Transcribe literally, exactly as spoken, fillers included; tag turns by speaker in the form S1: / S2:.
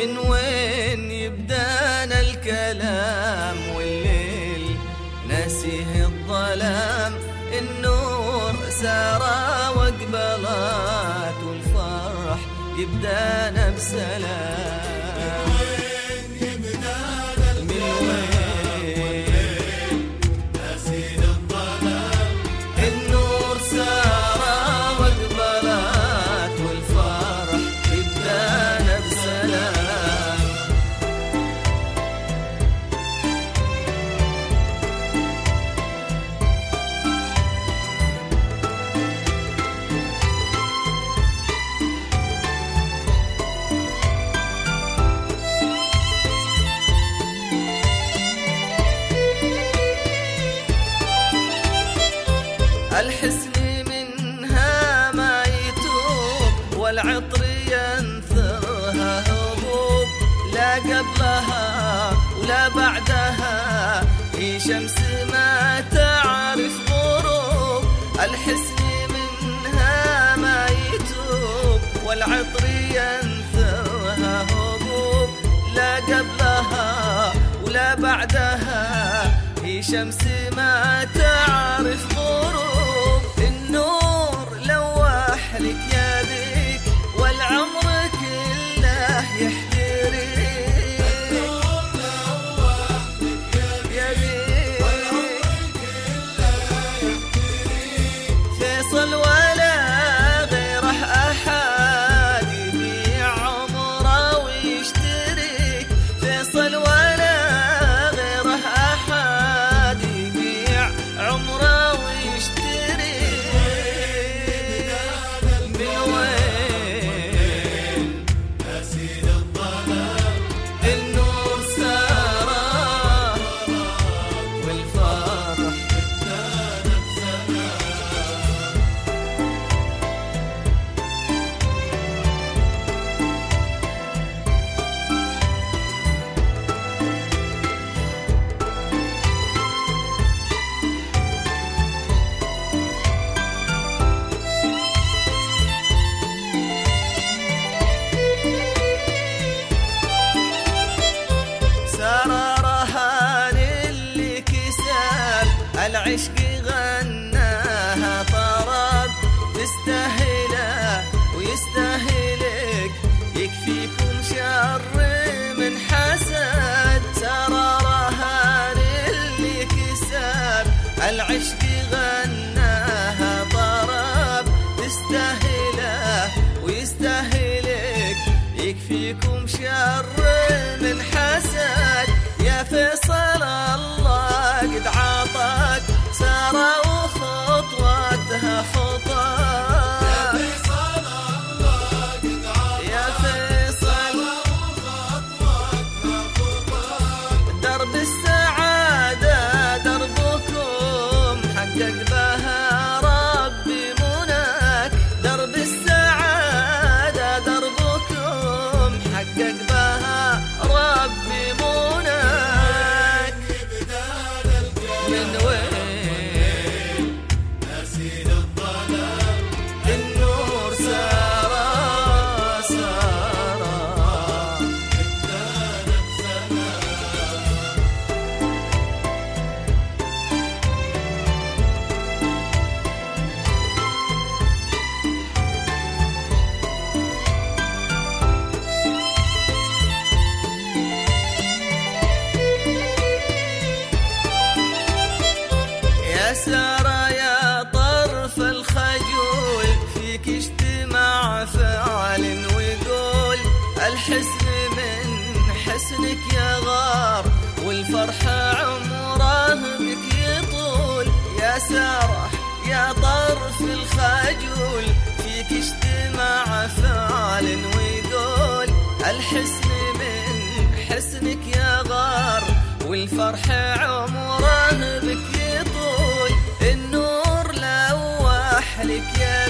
S1: من وين يبدانا الكلام والليل ناسيه الظلام، النور سارى واقبلات والفرح يبدانا بسلام. الحسن منها ما يتوب والعطر ينثرها هبوب، لا قبلها ولا بعدها هي شمس ما تعرف غروب. الحسن منها ما يتوب والعطر ينثرها هبوب، لا قبلها ولا بعدها هي شمس ما تعرف غروب. النور لوح لك يا بيك والعمر كله يحتريك، النور لوح لك يا بيك والعمر كله يحتريك. فيصل ولا غيره أحد يبيع عمره ويشتريك، فيصل ولا غيره أحد يبيع عمره ويشتريك. العشق غناها طرب، تستاهله ويستاهلك، يكفيكم شر من حسد. سرارها اللي كسب العشق غناها طرب، تستاهله ويستاهلك، يكفيكم شر من حسد. يا فيصل الله قد عطاك سارة وخطوتها خطى، يا فيصل الله قد عطاك يا فيصل وخطوتها خطى. درب السعادة دربكم حقق بها ربي مناك، درب السعادة دربكم حقق بها ربي مناك. من وين نسيل الظلام، النور سارى سارى ابتدانا بسلام. يا سارة يا طرف الخجول، فيك اجتماع فعل ويقول. الحسن من حسنك يا غار والفرح عمره بك يطول. يا سارة يا طرف الخجول، فيك اجتماع فعل ويقول. الحسن من حسنك يا غار والفرح عمره بك يطول. النور لوح لك يا